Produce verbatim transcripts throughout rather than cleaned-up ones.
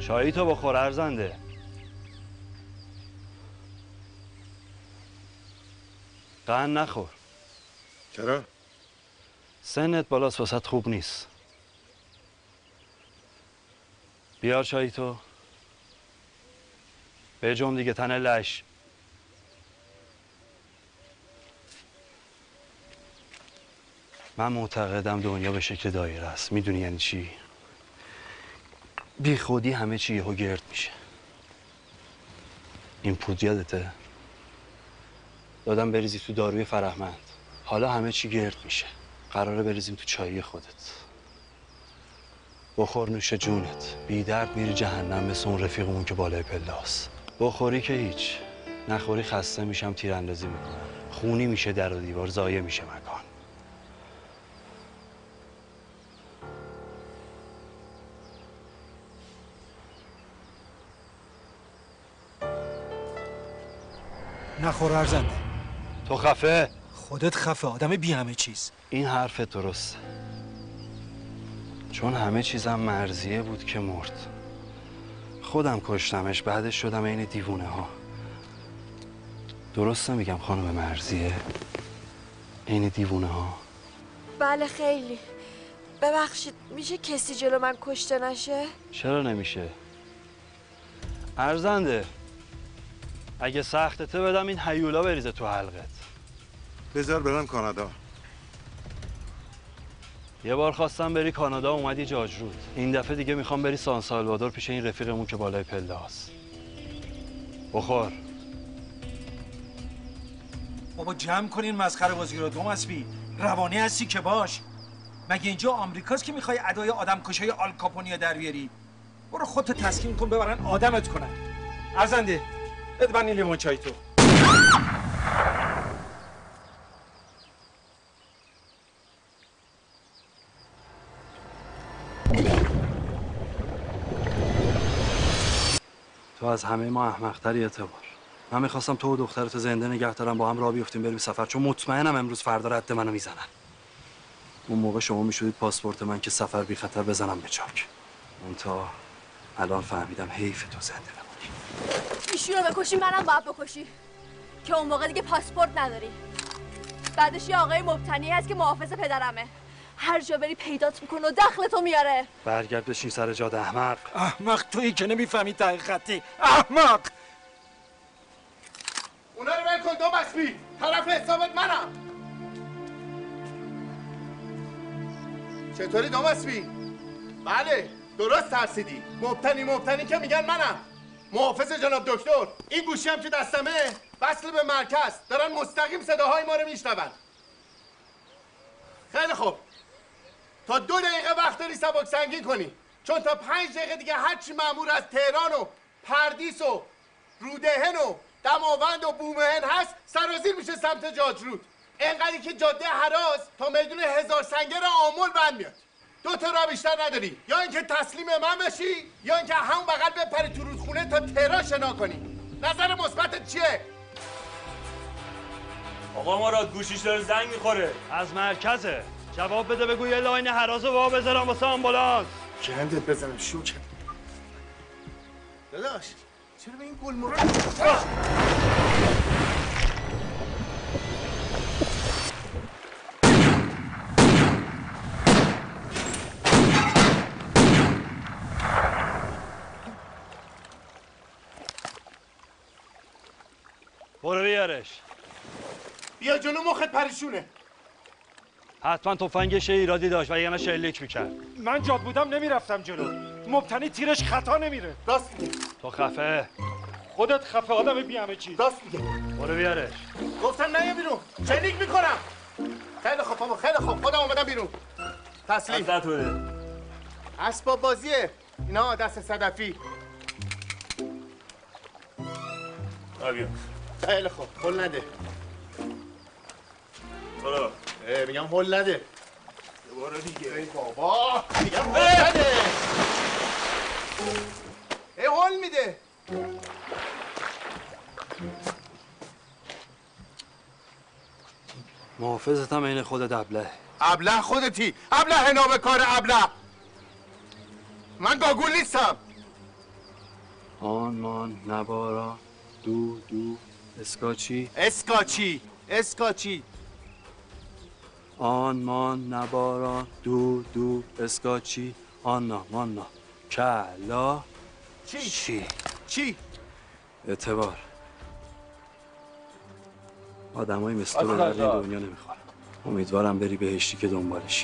چایی تو بخور ارزنده. قند نخور. چرا؟ سنت بالاست واسط خوب نیست. بیار چایی تو. به جم دیگه تن لش. من معتقدم دنیا به شکل دایره است. میدونی یعنی چی؟ بی خودی همه چی یهو گرد میشه. این پود یادته؟ دادم بریزی تو داروی فرهمند. حالا همه چی گرد میشه. قراره بریزیم تو چایی خودت. بخور نوش جونت. بی درد میری جهنم مثل اون رفیقمون که بالای پلاس. بخوری که هیچ. نخوری خسته میشم تیراندازی میکنم. خونی میشه در و دیوار، ضایع میشه مکان. نخور ارزنده. تو خفه؟ خودت خفه، آدم بی همه چیز. این حرف درسته. چون همه چیزم مرضیه بود که مرد. خودم کشتمش، بعدش شدم عین دیوونه ها. درسته میگم خانم مرضیه؟ عین دیوونه ها. بله خیلی. ببخشید میشه کسی جلو من کشته نشه؟ چرا نمیشه؟ ارزنده اگه سختته بدم این هیولا بریزه تو حلقت. بذار برم کانادا. یه بار خواستم بری کانادا اومدی جاجرود. این دفعه دیگه میخوام بری سان سالوادور پیش این رفیقمون که بالای پله هست. بخور. بابا جمع کنین مسخره بازی رو. تو مسبی روانی هستی که باش. مگه اینجا آمریکاست که میخوای ادای آدم کشای آل کاپونیا در بیاری؟ برو خودت تسکین کن ببرن آدمت کنن. ارزنده بده من این لیمون چای تو. تو از همه ما احمق‌تری اعتبار. من میخواستم تو و دخترت زنده نگه دارم با هم راه بیفتیم بریم سفر، چون مطمئنم امروز فردا رد منو میزنن. اون موقع شما میشدید پاسپورت من که سفر بی خطر بزنم به چاک. اون تا الان فهمیدم حیف تو زنده بمونی. ایشونو بکشی منم باید بکشی که اون موقع دیگه پاسپورت نداری. بعدش یه آقای مبتنی هست که محافظ پدرمه. هر جا بری پیدات میکنه و دخلتو میاره. برگرد بشین سر جاد احمق. احمق تویی که نمیفهمی ته خطی. احمق. اونا رو ول کن دو مسبی. طرف حسابت منم. چطوری دو مسبی؟ بله درست ترسیدی. مبتنی مبتنی که میگن منم. محافظ جناب دکتر. این گوشی هم که دستمه وصل به مرکز. دارن مستقیم صداهای ما رو میشنون. خیلی خوب. تا دو دقیقه وقت داری سبک سنگین کنی، چون تا پنج دقیقه دیگه هرچی مأمور از تهران و پردیس و رودهن و دماوند و بومهن هست سرازیر میشه سمت جاجرود. انقدری که جاده هراس تا میدون هزار سنگر آمل بند میاد. دو تا راه بیشتر نداری، یا اینکه تسلیم من بشی یا اینکه همون بغل بپری تو رودخونه تا تهران شنا کنی. نظر مثبتت چیه؟ آقا مراد گوشیش داره زنگ میخوره. از مرکزه. جواب بده بگو یه لاین هرازو وا بذارم واسه آمبولانس. گندت بزنم شوکت. داداش چرا به این گل مراد؟ برو بیارش. بیا جلو مخت پریشونه. حتما تفنگش ایرادی داشت و یعنی شلیک میکرد. من جاد بودم نمیرفتم جلو. مبتنی تیرش خطا نمیره. راست میگه. تو خفه. خودت خفه آدم بی همه چیز. راست میگه. برو بیارش. گفتم نیا بیرون. شلیک میکنم. خیلی خوب بابا خیلی خوب. خودم اومدم بیرون. تسلیم. دست بده. اسباب بازیه. اینا دست صدفی. بیا. خیلی خوب. هول نده. برو. میگم هول نده. برو دیگه. ای بابا. میگم هول نده. ای هول میده. محافظتم عین خودت ابله. ابله خودتی. ابله نابکار ابله. من گاگول نیستم. آن مان نبارا دو دو اسکاچی اسکاچی اسکاچی آن مان نبارا دو دو اسکاچی آنا مانا کلا چی؟ چی؟ چی؟ اعتبار آدمایی مثل تو به درد این دنیا نمیخورن. امیدوارم بری بهشتی که دنبالشی.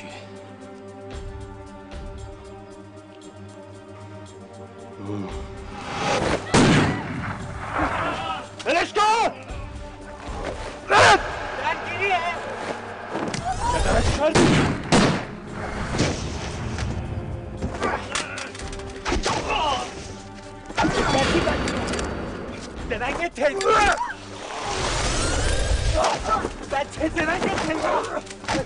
بلش کن! رد! درگیریه! چقدرش کردی؟ زرنگ تیزو بچه زرنگ تیزو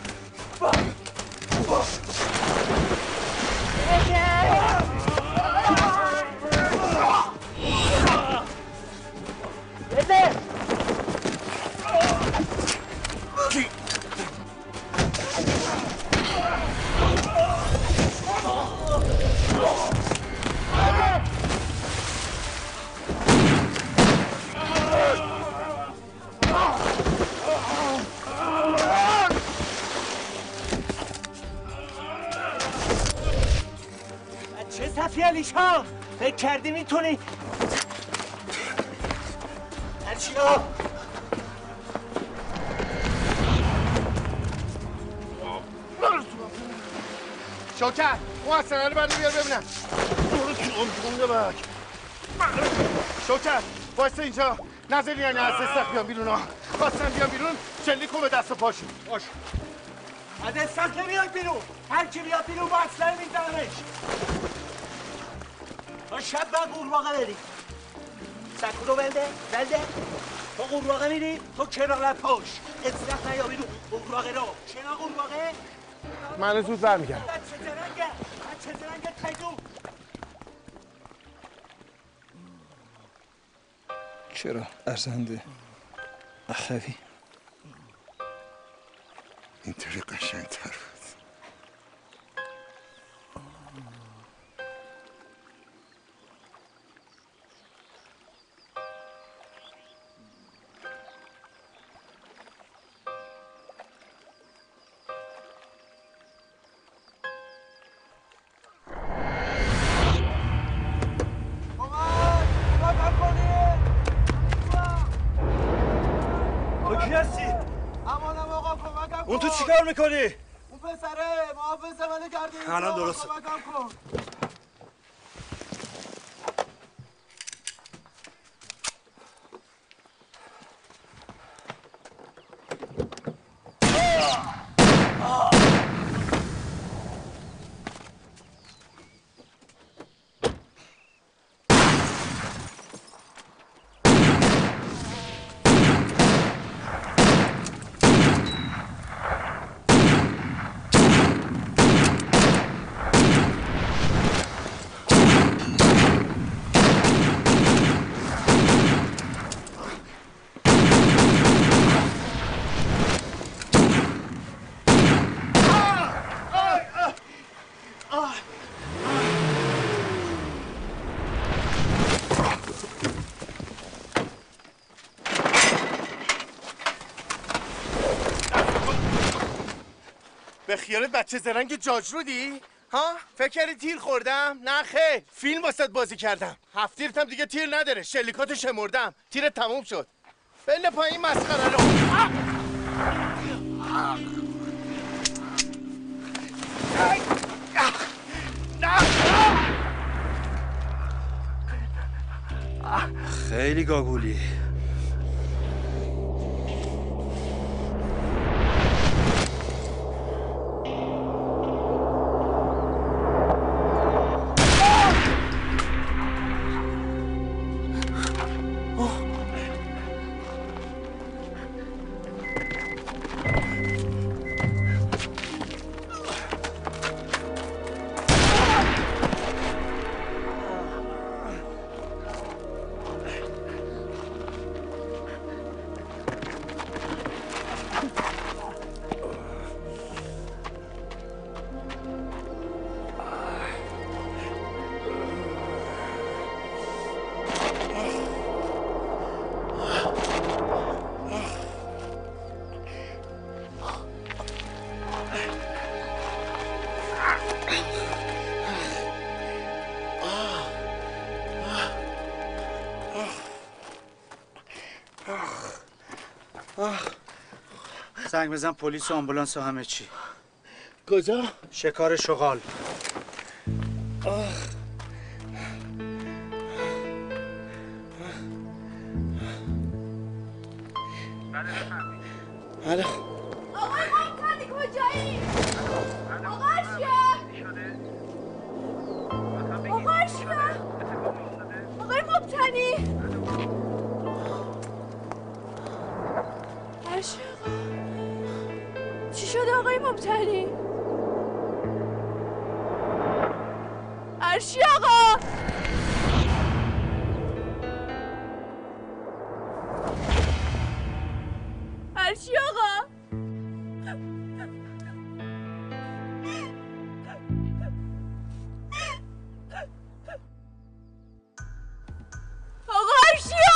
صفی علیشا فکر کردی میتونی هرچیا شوکر اون حسنه رو برده بیار ببینم برو تو امتونده بک شوکر واسه اینجا نظر یعنی از استخ بیان بیرون ها خواستن بیان بیرون شلیک کن به دست و پاشون باش از استخ نمیاد بیرون هر کی بیاد بیرون با اصلا میزنمش تا شب باید قورباغه بری سکو رو بلده بلده تو قورباغه میری تو کنار پاش استخ نیا بیرون قورباغه رو کنار قورباغه من زود برمیگردم بچه زرنگه بچه زرنگه تیدو چرا ارزنده اخوی اینطوری قشنگتر بود اون تو چیکار میکنی؟ اون پسره محافظ منو کرده الان درسته به خیالت بچه زرنگ جاجرودی؟ ها؟ فکر کردی تیر خوردم؟ نه خیر فیلم واسط بازی کردم هفت تیرتم دیگه تیر نداره شلیکاتو شمردم تیرت تموم شد بله پایین مسخره رو خیلی گاگولی زنگ بزن پلیس و آمبولانس و همه چی. کجا؟ شکار شغال. بله. آقای مبتنی کجایی؟ آقا اشیا آقا اشیا آقای مبتنی اشیا چی شده آقای مبتنی؟ اشیا آقا اشیا آقا آقا اشیا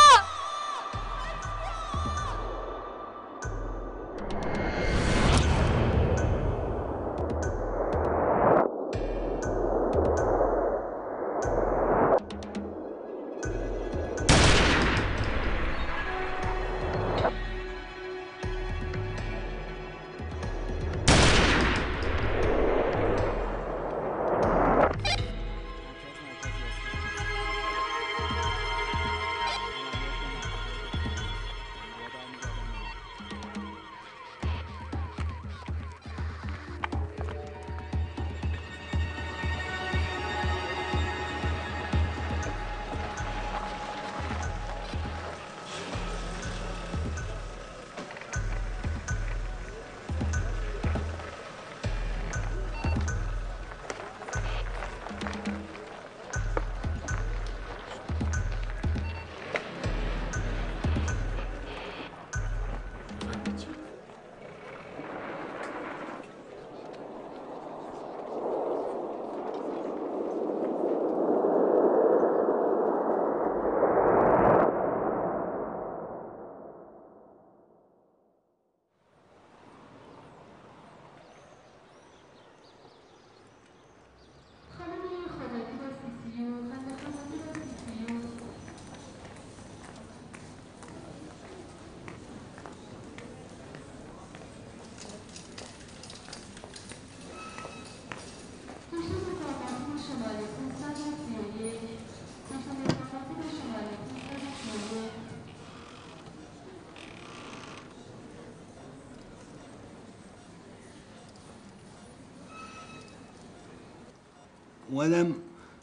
اومدم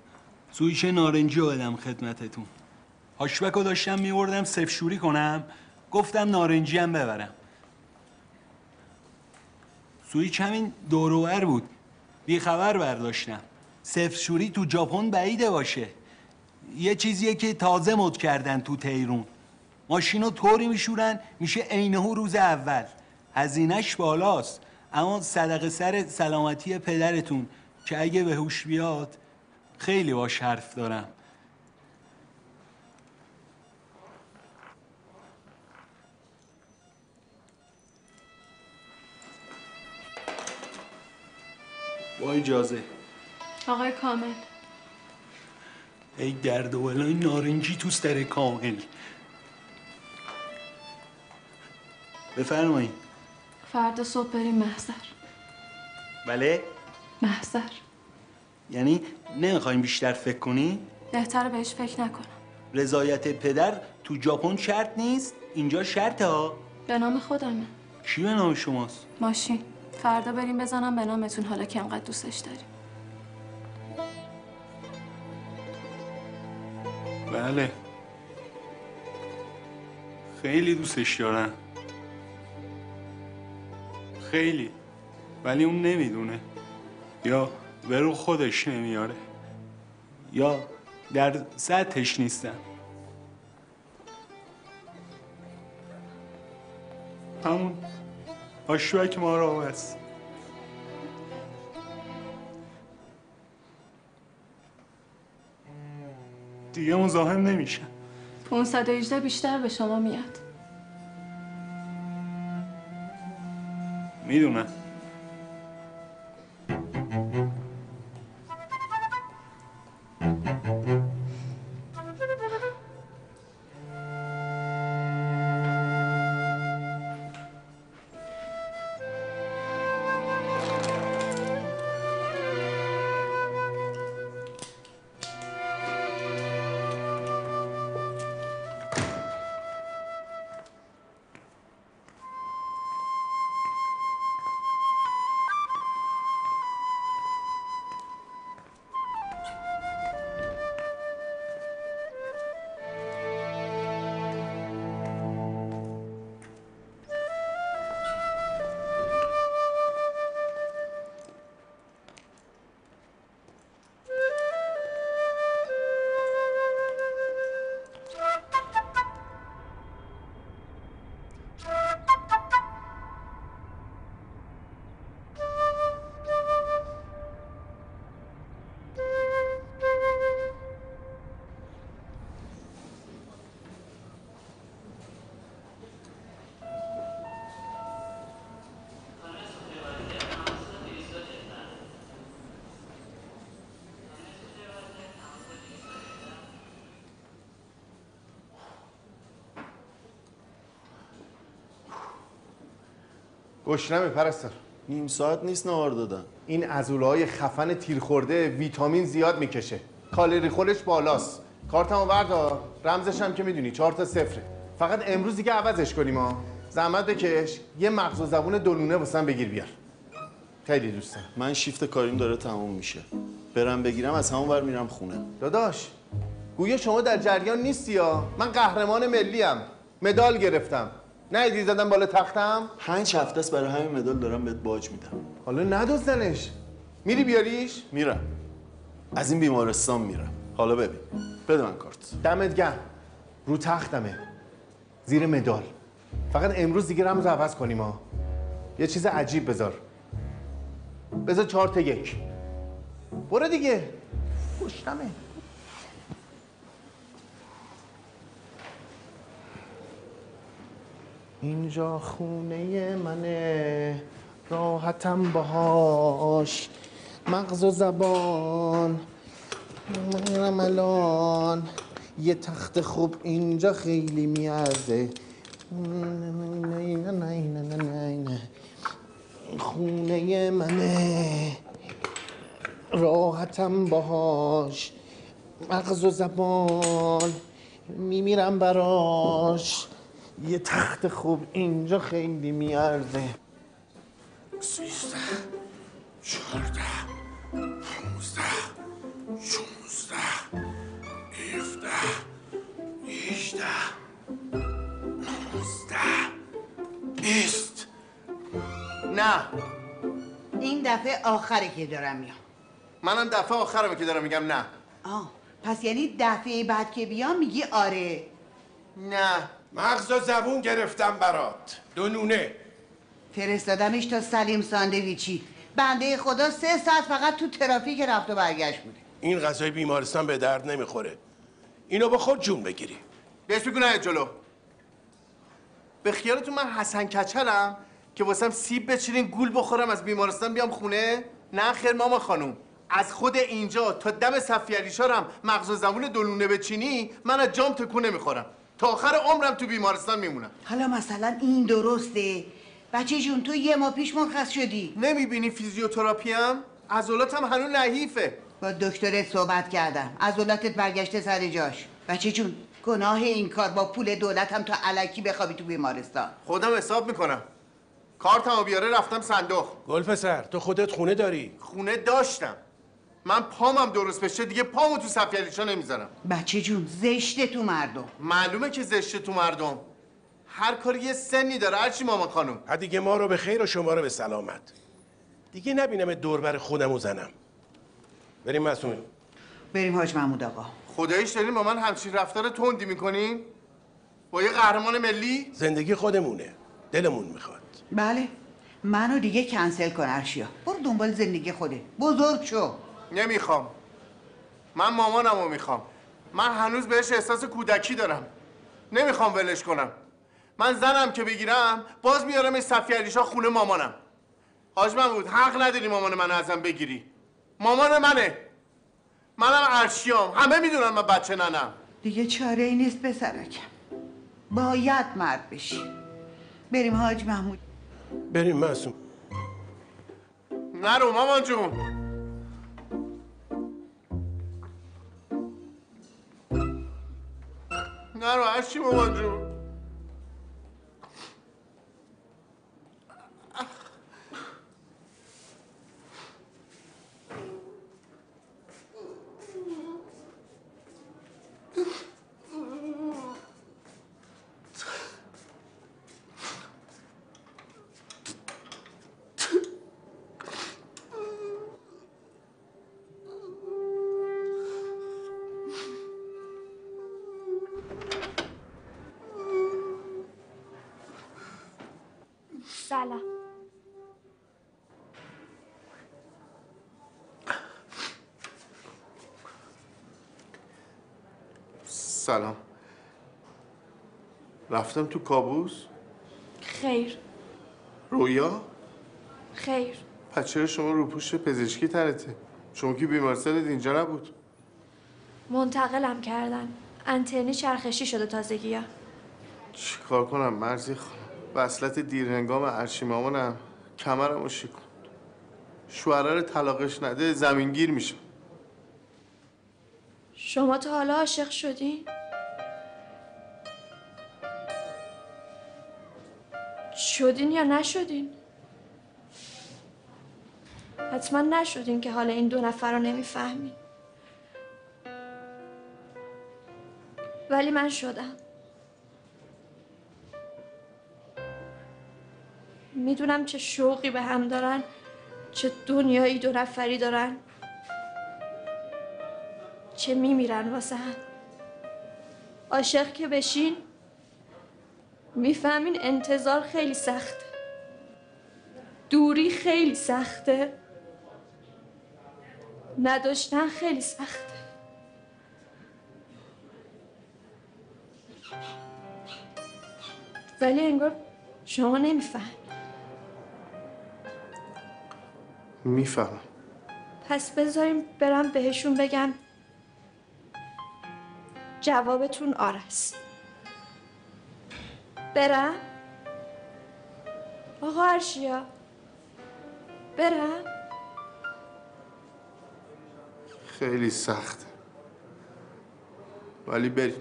سویچ نارنجی اومدم خدمتتون. هاشبک رو داشتم میوردم سفشوری کنم، گفتم نارنجی هم ببرم. سویچ همین دوروبر بود، بیخبر برداشتم. سفشوری تو ژاپن بعیده باشه. یه چیزیه که تازه مد کردن تو تهرون. ماشینو طوری میشورن میشه عینه‌هو روز اول. هزینه‌اش بالاست، اما صدقه سر سلامتی پدرتون که اگه به هوش بیاد خیلی باش حرف دارم. با اجازه. آقای کامل ای درد و بلای نارنجی تو سر کامل. بفرمایید. فردا صبح بریم محضر. بله؟ محضر. یعنی نمیخوایم بیشتر فکر کنی؟ بهتره بهش فکر نکنم. رضایت پدر تو ژاپن شرط نیست، اینجا شرطه ها. به نام خودمه. کی به نام شماست؟ ماشین. فردا بریم بزنم به نامتون حالا که انقدر دوستش داریم. بله. خیلی دوستش دارم. خیلی. ولی اون نمیدونه. یا به رو خودش نمیاره. یا در سطحش نیستن. همون آشوک ما را بس. دیگه مزاحم نمیشن. پانصد و هجده بیشتر به شما میاد. میدونم. گشنمه پرستار. نیم ساعت نیست نهار دادن. این عضله‌های خفن تیر خورده ویتامین زیاد میکشه، کالری خورش بالاست. کارتمو بردار، رمزش هم که میدونی چهار تا صفره. فقط امروز دیگه عوضش کنیم ها. زحمت بکش یه مغز و زبون دلونه واسم بگیر بیار. خیلی دوست دارم. من شیفت کاریم داره تموم میشه. برم بگیرم از همون ور میرم خونه. داداش گویا شما در جریان نیستی ها. من قهرمان ملی ام، مدال گرفتم. ندیدی زدم بالا تختم؟ پنج هفته است برای همین مدال دارم بهت باج میدم. حالا ندزدنش. میری بیاریش؟ میرم. از این بیمارستان میرم. حالا ببین. بده من کارت. دمت گرم. رو تختمه. زیر مدال. فقط امروز دیگه رمز عوض کنیم ها. یه چیز عجیب بذار. بذار چهار تا یک. برو دیگه. گشتمه. اینجا خونه منه، راحتم باهاش، مغز و زبان میرم الان، یه تخت خوب اینجا خیلی میارزه، نه نه نه نه نه نه خونه منه، راحتم باهاش، مغز و زبان میمیرم براش، یه تخت خوب اینجا خیلی میارزه. سیزده، چهارده، پانزده، شونزده، هفده، هجده، نوزده، بیست. نه این دفعه آخره که دارم میام. منم دفعه آخرمه که دارم میگم نه. آه پس یعنی دفعه بعد که بیام میگی آره؟ نه. مغز و زبون گرفتم برات، دو نونه. فرستادمش تا سلیم ساندویچی. بنده خدا سه ساعت فقط تو ترافیک رفت و برگشت بوده. این غذای بیمارستان به درد نمیخوره. اینو با خود جون بگیری. بهش بگو نه جلو. به خیالتون من حسن کچلم که واسم سیب بچینین گول بخورم از بیمارستان بیام خونه؟ نه خیر ماما خانوم. از خود اینجا تا دم صفی علیشارم مغز و زبون دلونه بچینی من از جام تکون نمیخورم. تا آخر عمرم تو بیمارستان میمونم. حالا مثلا این درسته؟ بچه جون تو یه ماه پیش مرخص شدی. نمیبینی فیزیوتراپی هم؟ عضلاتم هنوز نحیفه. با دکترت صحبت کردم. عضلاتت برگشته سر جاش. بچه جون گناه این کار با پول دولت هم تا الکی بخوابی تو بیمارستان. خودم حساب میکنم. کارتمو بیاره رفتم صندوق. گلپسر تو خودت خونه داری؟ خونه داشتم. من پامم درست بشه دیگه پامو تو صفی علیشا نمیذارم. بچه جون زشته تو مردم. معلومه که زشته تو مردم. هر کاری یه سنی داره. هرچی مامان خانم. ها دیگه ما رو به خیر و شما رو به سلامت. دیگه نبینم دور بر خودمو زنم. بریم مسئول. بریم حاج محمود آقا. خداییش دارین با من همچین رفتار تندی میکنین؟ با یه قهرمان ملی؟ زندگی خودمونه. دلمون میخواد. بله. منو دیگه کنسل کن ارشیا. برو دنبال زندگی خوده. بزرگ شو. نمیخوام. من مامانمو میخوام. من هنوز بهش احساس کودکی دارم. نمیخوام ولش کنم. من زنم که بگیرم باز میارم این صفی علیشا خونه مامانم. حاج محمود حق نداری مامان من ازم بگیری. مامان منه. منم ارشیام. همه میدونن من بچه ننم. دیگه چاره ای نیست پسرکم. باید مرد بشی. بریم حاج محمود. بریم معصوم. نرو مامان جون. نرو هرچی مامان جون. سلام. سلام. رفتم تو کابوس؟ خیر. رویا؟ خیر. پس چرا شما روپوش پزشکی تنته؟ شما که بیمارستانت اینجا نبود. منتقلم کردن. انترنی چرخشی شده تازگی ها. چی کار کنم مرزی خانم؟ وصلت دیرهنگام ارشی مامانم کمرمو شکوند. شوهره رو طلاقش نده زمینگیر میشه. شما تا حالا عاشق شدین؟ شدین یا نشدین؟ حتما نشدین که حالا این دو نفر رو نمیفهمین. ولی من شدم. میدونم چه شوقی به هم دارن، چه دنیایی دو نفری دارن، چه میمیرن واسه هم. عاشق که بشین میفهمین انتظار خیلی سخته، دوری خیلی سخته، نداشتن خیلی سخته. ولی انگار شما نمیفهم. میفهمم. پس بذاریم برم بهشون بگم جوابتون آره است. برم؟ آقا ارشیا برم؟ خیلی سخته ولی بریم.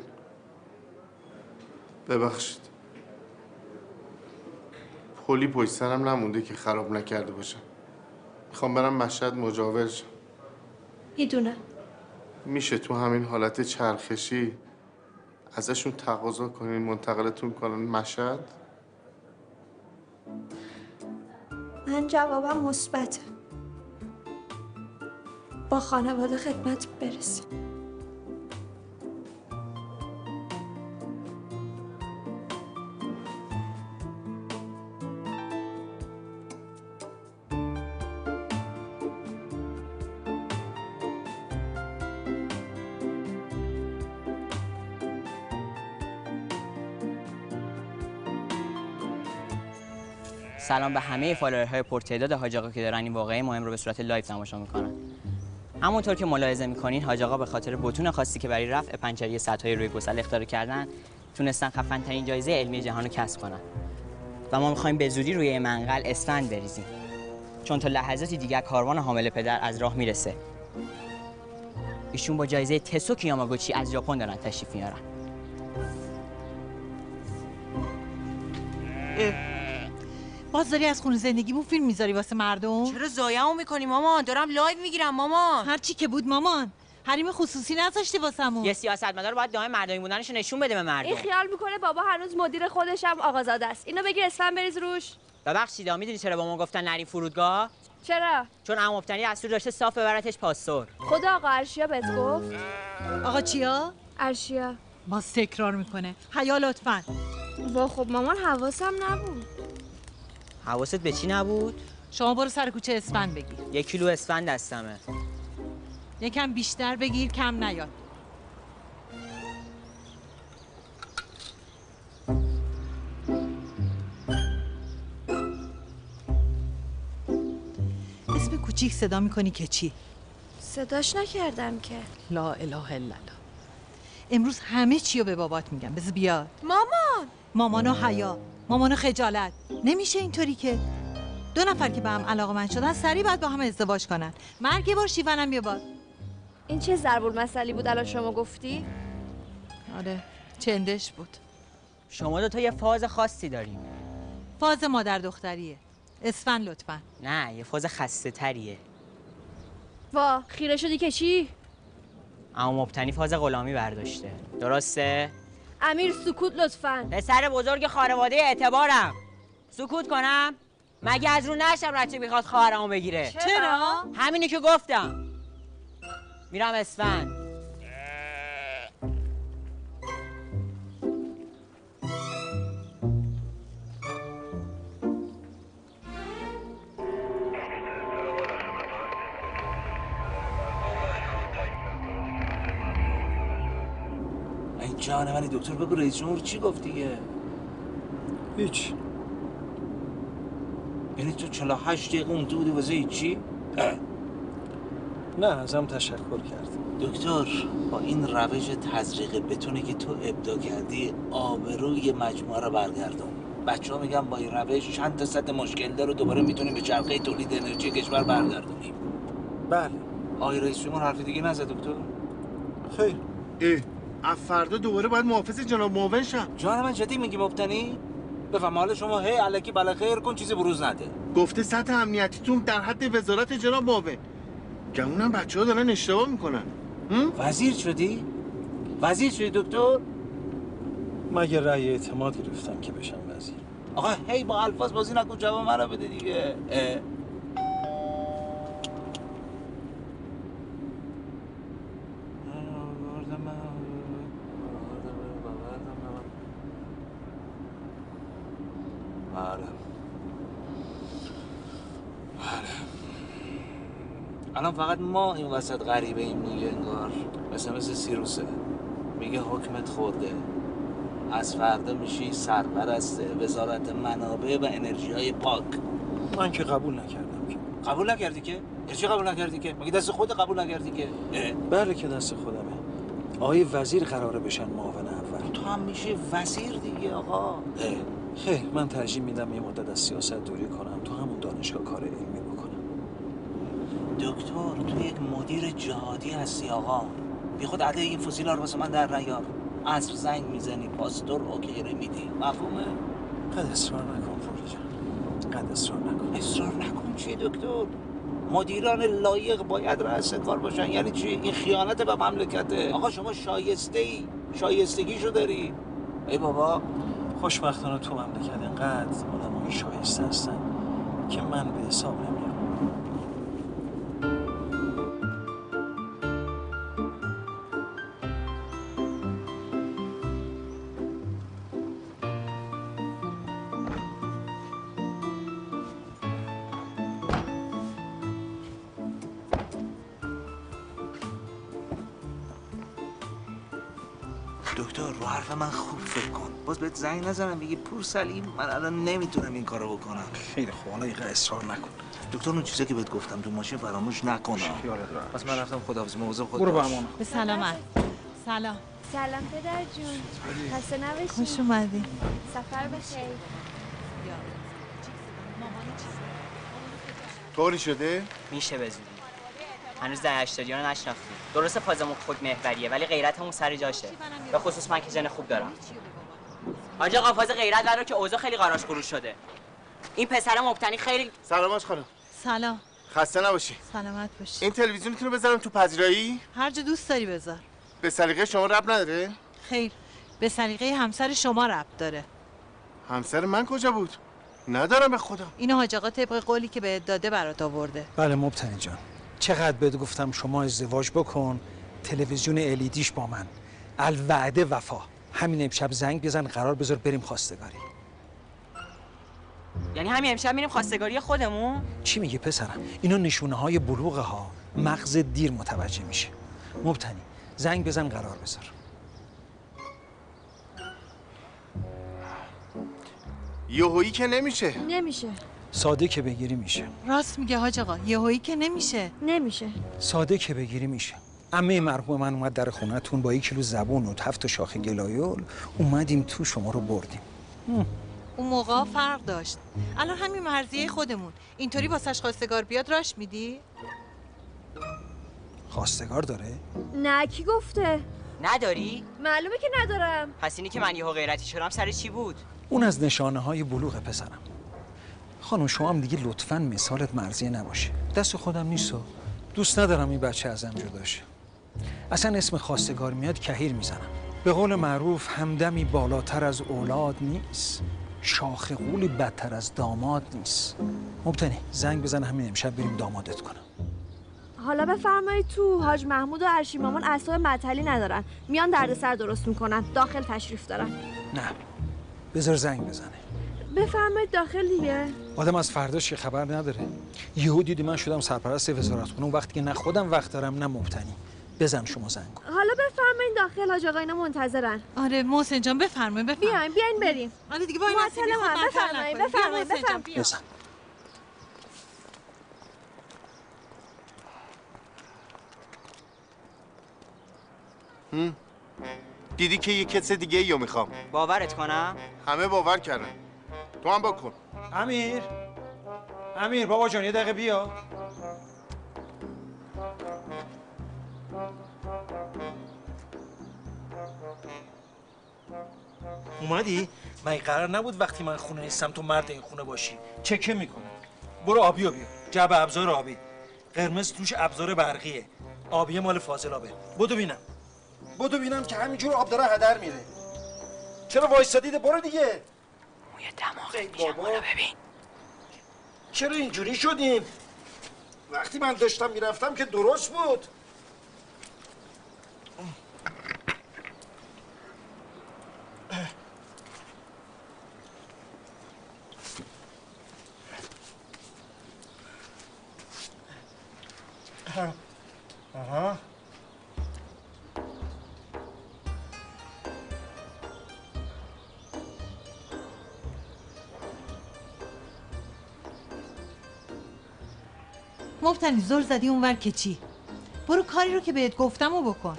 ببخشید پلی پشت سرم نمونده که خراب نکرده باشم. میخوام برم مشهد مجاور شم. میدونم. میشه تو همین حالت چرخشی ازشون تقاضا کنین منتقلتون کنن مشهد؟ من جوابم مثبته. با خانواده خدمت برسیم. سلام به همه فالوورهای پرتعداد حاج آقا که دارن این واقعه مهم رو به صورت لایو تماشا میکنن. همونطور که ملاحظه میکنین حاج آقا به خاطر بتون خاصی که برای رفع پنچری سدهای روی گسل اختراع کردن تونستن خفن ترین جایزه علمی جهان رو کسب کنن و ما میخوایم به زودی روی منقل اسفند بریزیم چون تا لحظاتی دیگر کاروان حامل پدر از راه میرسه. ایشون با جایزه تسو کیاماگوچی از ژاپن دارن تشریف میارن. باز داری از خونه زندگیمون فیلم میذاری واسه مردم؟ چرا ضایعمو میکنی مامان؟ دارم لایو میگیرم مامان. هر چی که بود مامان، حریم خصوصی نذاشتی واسمون. یه سیاستمدار باید دائم مردمی بودنشو نشون بده به مردم. این خیال میکنه بابا هنوز مدیر خودش هم آقازاده است. اینو بگیر اسفند بریز روش. ببخشید میدونی چرا با ما گفتن نریم فرودگاه؟ چرا؟ چون عمو مفتنی از دور داشته صاف ببرتش پاسور. خدا آقا ارشیا بهت گفت؟ آقا چیا؟ ارشیا. باز تکرار میکنه. حیا لطفاً. وا خب مامان حواسم نبود. حواست به چی نبود؟ شما برو سر کوچه اسفند بگیر. یک کیلو اسفند دستمه. یکم بیشتر بگیر کم نیاد. اسم کوچیک صدا میکنی که چی؟ صداش نکردم که. لا اله الا الله. امروز همه چی رو به بابات میگم. بذار بیاد. مامان. مامانو حیا، مامانو خجالت. نمیشه اینطوری که دو نفر که به هم علاقه‌مند شدن سریع باید با هم ازدواج کنن. مرگ یه بار شیونم یه بار. این چه ضرب المثلی بود الان شما گفتی؟ آره چندش بود. شما دو تا یه فاز خاصی داریم. فاز مادر دختریه. اسفند لطفاً. نه یه فاز خسته تریه. وا خیره شدی که چی؟ عمو مبتنی فاز غلامی برداشته. درسته؟ امیر سکوت لطفاً. پسر بزرگ خانواده اعتبارم. سکوت کنم؟ مگه از رو نشم رچه میخواد خواهرمو بگیره؟ چرا؟ همینی که گفتم. میرم اسفند. این جان منی دکتر بگو رئیس جمهور چی گفت دیگه؟ هیچ. یعنی تو چهل و هشت دقیقه اون بودی واسه هیچی؟ نه ازم تشکر کرد. دکتر با این روش تزریق بتونه که تو ابدا کردی آبروی مجموعه رو برگردون. بچه‌ها میگن با این روش چند تا صد مشکل داره و دوباره میتونیم به چرخه تولید انرژی کشور برگردونیم. بله. آقای رئیس جمهور حرف دیگه نزد دکتر؟ خیر. ای از فردا دوباره باید محافظ جناب معاون شم. جان من جدی میگی مبتنی؟ بفهم حال شما هی الکی بلا خیر کن چیزی بروز نده. گفته سطح امنیتیتون در حد وزارت جناب معاون. گمونم بچه‌ها دارن اشتباه میکنن. وزیر شدی؟ وزیر شدی دکتر؟ مگه رأی اعتماد گرفتم که بشم وزیر؟ آقا هی با الفاظ بازی نکن، جواب منو بده دیگه. اه. بله. الان فقط ما این وسط غریبه ایم دیگه انگار. مثل مثل سیروسه میگه حکمت خورده، از فردا میشی سرپرست وزارت منابع و انرژی های پاک. من که قبول نکردم که. قبول نکردی که؟ چی قبول نکردی که؟ مگه دست خود قبول نکردی که؟ اه. بله که دست خودمه. آقای وزیر قراره بشن معاون اول. تو هم میشه وزیر دیگه آقا. اه. خیر من ترجیح میدم یه مدت از سیاست دوری کنم، تو همون دانشگاه کار علمی بکنم. دکتر تو یک مدیر جهادی هستی آقا. بی خود عده این فسیلا رو واسه من در نیار. اسب زنگ میزنی پاستور اوکی میدی. مفهومه؟ قد اصرار نکن فوری جان. قد اصرار نکن. اصرار نکن چی دکتر؟ مدیران لایق باید رأس کار باشن. یعنی چی؟ این خیانت به مملکته. آقا شما شایسته ای، شایستگیشو داری. ای بابا خوشبختانه تو مملکت اینقدر آدمای شایسته هستن که من به حساب نمیام. دکتر رو حرف من خوب فکر کن. باز بهت زنگ نزنم بگی پور سلیم من الان نمیتونم این کارو بکنم. خیلی خوب حالا اینقدر اصرار نکن. دکتر اون چیزی که بهت گفتم تو ماشین فراموش نکن. پس من رفتم خداحافظی مواظب خودت برو باش. به امان. به سلامت. سلام. سلام پدر جون. خسته نباشی. خوش اومدی. سفر بخیر. طوری شده؟ میشه به زودی. هنوز ده هشتادی رو نشناختی. درسته فازمون خود محوریه ولی غیرتمون سر جاشه. به خصوص من که جن خوب دارم. حاج آقا فاز غیرت داره که اوضاع خیلی قاراش خروش شده. این پسر مبتنی خیلی سلامش خانم. سلام. خسته نباشی. سلامت باشی. این تلویزیونتون رو بذارم تو پذیرایی؟ هر جا دوست داری بذار. به سلیقه شما ربط نداره؟ خیر. به سلیقه همسر شما ربط داره. همسر من کجا بود؟ ندارم به خدا. اینو حاج آقا طبق قولی که بهت داده برات آورده. بله مبتنی جان. چقدر بهت گفتم شما ازدواج بکن، تلویزیون الیدیش با من، الوعده وفا. همین امشب زنگ بزن قرار بذار بریم خواستگاری. یعنی همین امشب میریم خواستگاری خودمون؟ چی میگی پسرم؟ اینا نشونه های بلوغه ها. مغز دیر متوجه میشه. مبتنی زنگ بزن قرار بذار. یهویی که نمیشه. نمیشه. ساده که بگیری میشه. راست میگه حاج آقا. یهویی که نمیشه. نمیشه. ساده که بگیری میشه. عمه مرحوم من اومد در خونه‌تون با یک کیلو زبون و هفت شاخه گلایول اومدیم تو شما رو بردیم. اون موقع فرق داشت. الان همین مرضیه خودمون. اینطوری واسش خواستگار بیاد راش میدی؟ خواستگار داره؟ نه کی گفته؟ نداری؟ معلومه که ندارم. پس اینی که من یهو غیرتی شدم سر چی بود؟ اون از نشانه های بلوغ پسرم. خانم شما هم دیگه لطفاً مثالت مرضیه نباشه. دست خودم نیست و دوست ندارم این بچه ازم جدا شه. اصلا اسم خواستگار میاد کهیر میزنم. به قول معروف همدمی بالاتر از اولاد نیست، شاخ قولی بدتر از داماد نیست. مبتنی زنگ بزن همین امشب بریم دامادت کنم. حالا بفرمایید تو. حاج محمود و ارشی مامان اعصاب معطلی ندارن، میان دردسر درست میکنن، داخل تشریف دارن. نه بذار زنگ بزنه. بفرمایید داخل دیگه. آدم از فرداش که خبر نداره. یهو دیدی من شدم سرپرست وزارتخونه اون وقتی که نه خودم وقت دارم نه مبتنی. بزن شما زنگ کن. حالا بفرمایید داخل. حاج آقا اینا منتظرن. آره محسن جان بفرمایید بفرمایید. بیاین بیاین بریم. آره دیگه وای معطل هم. بفرمایید بفرمایید بفرمایید. بزن. هم. دیدی که یه کس دیگه ایو میخوام. باورت کنم؟ همه باور کردن. تو هم بکن. امیر امیر بابا جان یه دقیقه بیا. اومدی؟ من قرار نبود وقتی من خونه نیستم تو مرد این خونه باشی. چکه میکنه. برو آبیو بیا. جعبه ابزار آبی. قرمز توش ابزار برقیه. آبی مال فاضل آبه. بدو بینم. بدو بینم که همینجور آب داره هدر میره. چرا وایسادیده؟ برو دیگه. موی دماغت میگم برو ببین. چرا اینجوری شدیم؟ وقتی من داشتم میرفتم که درست بود. آها. مبتنی زور زدی اونور که چی؟ برو کاری رو که بهت گفتم و بکن.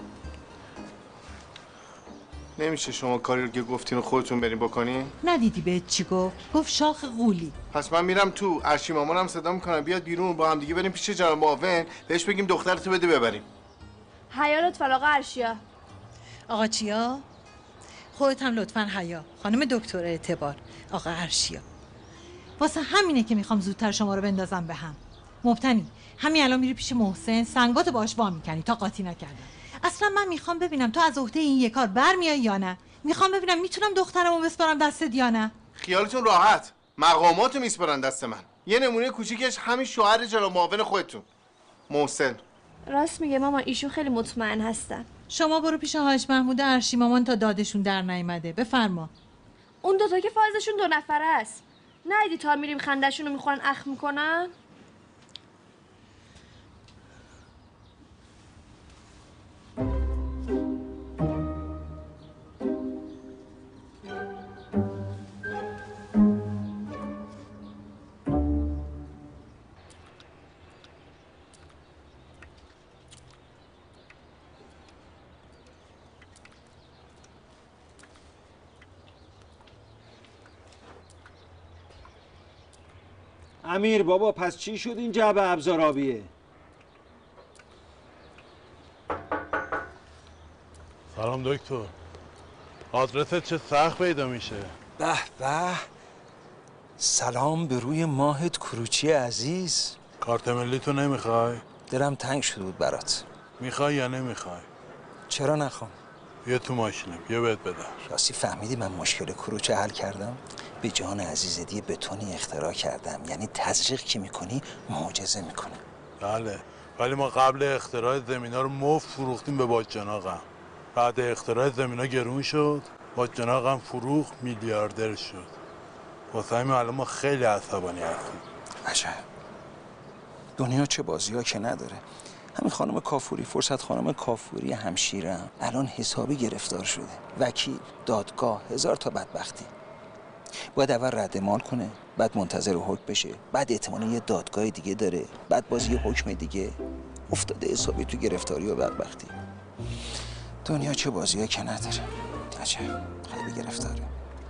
نمیشه شما کاری رو که گفتین و خودتون بریم بکنین؟ ندیدی بهت چی گفت؟ گفت شاخ غولی. پس من میرم تو، ارشی مامانم صدا میکنم بیاد بیرون، با هم دیگه بریم پیش جناب معاون بهش بگیم دخترتو بده ببریم. حیا لطفا آقا ارشیا. آقا چیا؟ خودت هم لطفا حیا. خانم دکتر اعتبار. آقا ارشیا. واسه همینه که میخوام زودتر شما رو بندازم به هم. مبتنی همین الان میری پیش محسن سنگات باهاش وا میکنی تا قاطی نکردن. اصلا من میخوام ببینم تو از عهده این یه کار برمیای یا نه. میخوام ببینم میتونم دخترمو بسپارم دستت یا نه. خیالتون راحت، مقاماتو میسپارن دست من. یه نمونه کوچیکش همین شوهر جناب معاون خودتون محسن. راست میگه ماما، ایشون خیلی مطمئن هستن. شما برو پیش حاج محمود ارشی مامان تا دادشون در نیامده. بفرما. اون دوتا که فایزشون دو نفره است. ندیدی تا میریم خندشون رو میخورن اخم میکنن؟ امیر بابا پس چی شد این جعبه ابزار آبیه؟ سلام دکتر. آدرست چه سخت پیدا میشه؟ به به. سلام به روی ماهت کروچی عزیز. کارت ملی تو نمیخوای؟ دلم تنگ شده بود برات. میخوای یا نمیخوای؟ چرا نخوام؟ بیا تو ماشینم، بیا بهت بدم. راستی فهمیدی من مشکل کروچه حل کردم؟ به جان عزیز دی بتونی اختراع کردم. یعنی تزریق که میکنی معجزه میکنه. بله، ولی ما قبل اختراع زمینا رو مفت فروختیم به باجناقم. بعد اختراع زمینا گرون شد، باجناقم فروخت میلیاردر شد. واسه همین الان ما خیلی عصبانی هستیم. عجب. دنیا چه بازی‌ها که نداره. همین خانم کافوری، فرصت خانم کافوری همشیرم الان حسابی گرفتار شده. وکیل، دادگاه، هزار تا بدبختی. باید اول رد مال کنه، بعد منتظر حکم بشه، بعد احتمالاً یه دادگاه دیگه داره، بعد باز یه حکم دیگه. افتاده حسابی تو گرفتاری و بدبختی. دنیا چه بازی‌ها که نداره. عجب، خیلی گرفتاره.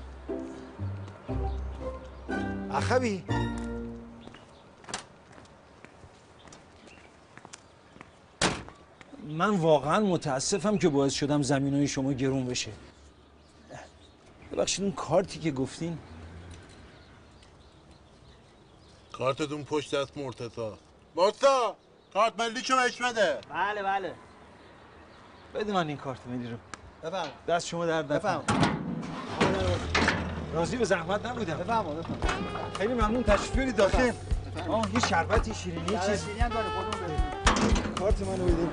اخوی من واقعا متاسفم که باعث شدم زمینای شما گرون بشه. ببخشید اون کارتی که گفتین. کارتتون پشت دست مرتضی. مرتضی کارت ملی چو بهش بده. بله بله. بده من این کارت ملی رو. بفهم. دست شما درد نکنه. راضی به زحمت نبودم. بفهم بفهم. خیلی ممنون، تشریف بیارید داخل. آه یه شربتی شیرینی چیز. شیرینی هم داره خودمون بریم. کارت منو بده.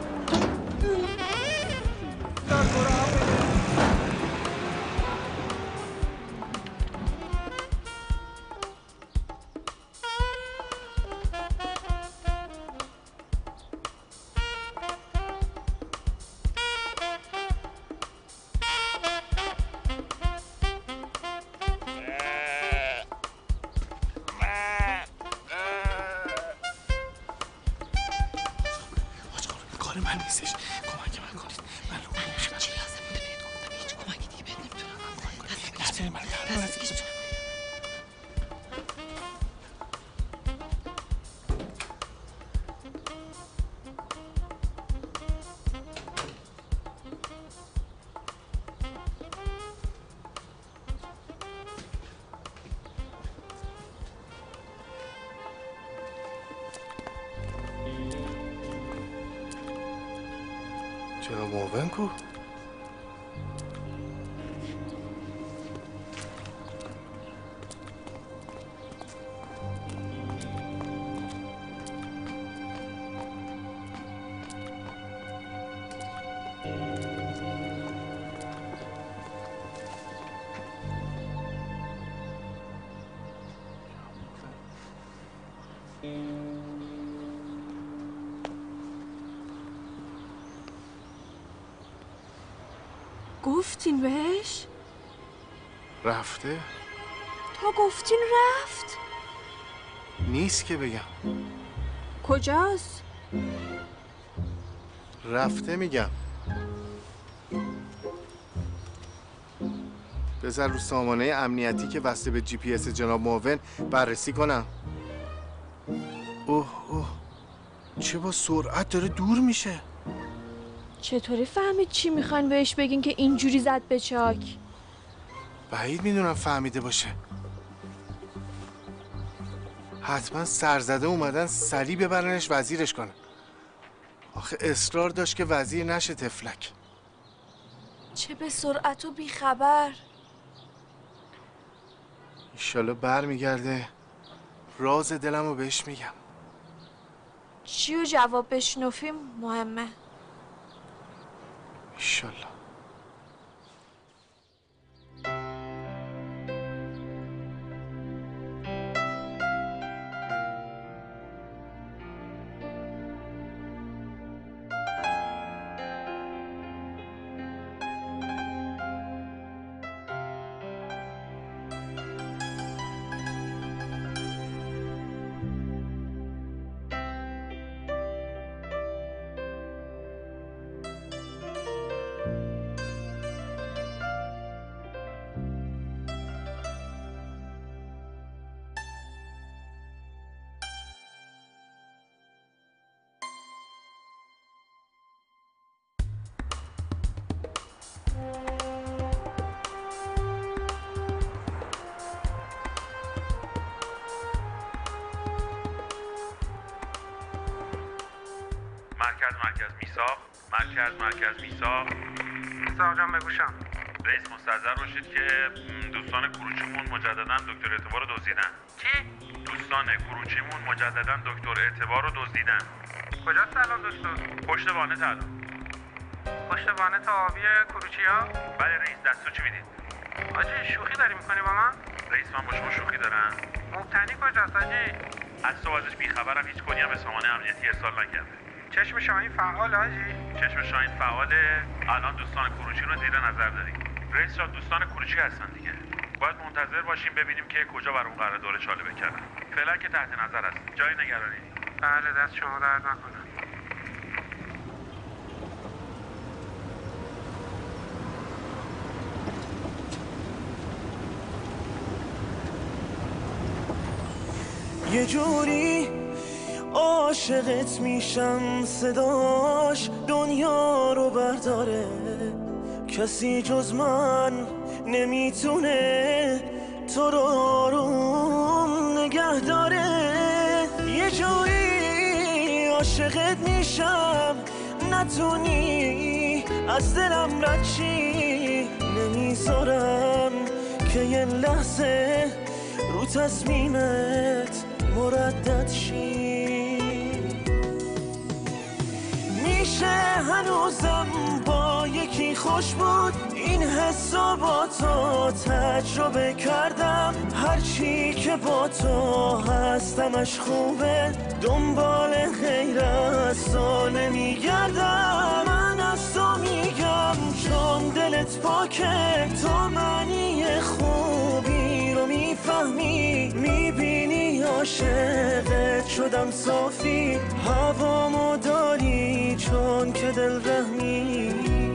کار من نیستش، کمک من کنید. من رو من چی لازم بوده بهت گفتم، هیچ کمکی دیگه بهت نمیتونم کنم. دست من دست جناب معاون کو؟ گفتین بهش؟ رفته؟ تا گفتین رفت؟ نیست که بگم. کجاست؟ رفته میگم. بذار رو سامانه امنیتی که وصل به جی پی اس جناب معاون بررسی کنم. اوه اوه چه با سرعت داره دور میشه. چطوری فهمید چی میخواین بهش بگین که اینجوری زد به چاک؟ بعید میدونم فهمیده باشه. حتما سرزده اومدن سریع ببرنش وزیرش کنن. آخه اصرار داشت که وزیر نشه تفلک. چه به سرعت و بیخبر. ایشالا بر میگرده راز دلم رو بهش میگم. چی و جواب بشنوفیم مهمه. ایشالا. مرکز مرکز میثاق مرکز مرکز میثاق میثاق جان بگوشم. رئیس مستحضر باشید که دوستان کروچیمون مجددا دکتر اعتبار رو دزدیدن. چی؟ دوستان کروچیمون مجددا دکتر اعتبار رو دزدیدن. کجاست الان دکتر؟ پشت وانت الان. پشت وانت آبی کروچیا؟ بله رئیس دستو چی میدید؟ آجی شوخی داری میکنی با من؟ رئیس من با شما شوخی دارم. مبتنی کجاست آجی؟ از صبح ازش بیخبرم، هیچ کنی هم به سامانه امنیتی ارسال نکرده. چشم شاهین فعال آجی؟ چشم شاهین فعاله. الان دوستان کروچی رو زیر نظر داریم. رئیس جان دوستان کروچی هستن دیگه. باید منتظر باشیم ببینیم که کجا برام قرار دوره چاله بکردن. فعلا که تحت نظر هست. جای نگرانی نیست. بله دست شما درد نکنه. یه جوری عاشقت میشم صداش دنیا رو برداره، کسی جز من نمیتونه تو رو آروم نگه داره. یه جوری عاشقت میشم نتونی از دلم رد شی، نمیذارم که یه لحظه رو تصمیمت مردد شی. میشه هنوزم با یکی خوش بود، این حسا با تو تجربه کردم. هرچی که با تو هستمش خوبه، دنبال غیر از تو نمیگردم. من از تو میگم چون دلت پاکه، تو معنی خوبی رو میفهمی، میبینی عاشقت شدم صافی، هوامو داری چون که دل رحمی.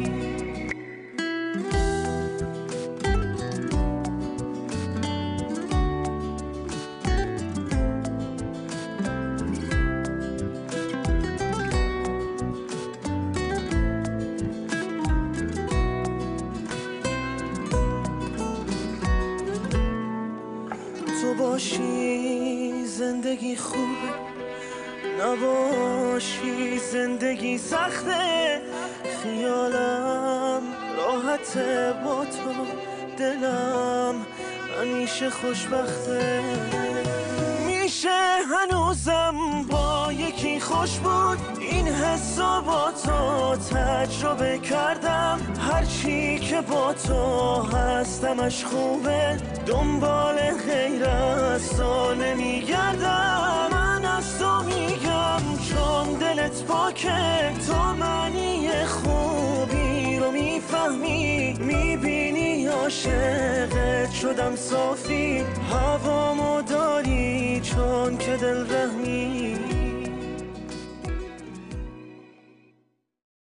تو باشی زندگی خوبه، نباشی زندگی سخته. خیالم راحته با تو، دلم همیشه خوشبخته. میشه هنوزم با یکی خوش بود، این حسا با تو تجربه کردم. هرچی که با تو هستمش خوبه، دنبال غیر از تو نمیگردم. من از تو میگم چون دلت پاکه، تو معنی خوبی رو میفهمی، میبینی عاشقت شدم صافی. هوامو داری چون که دل رحمی.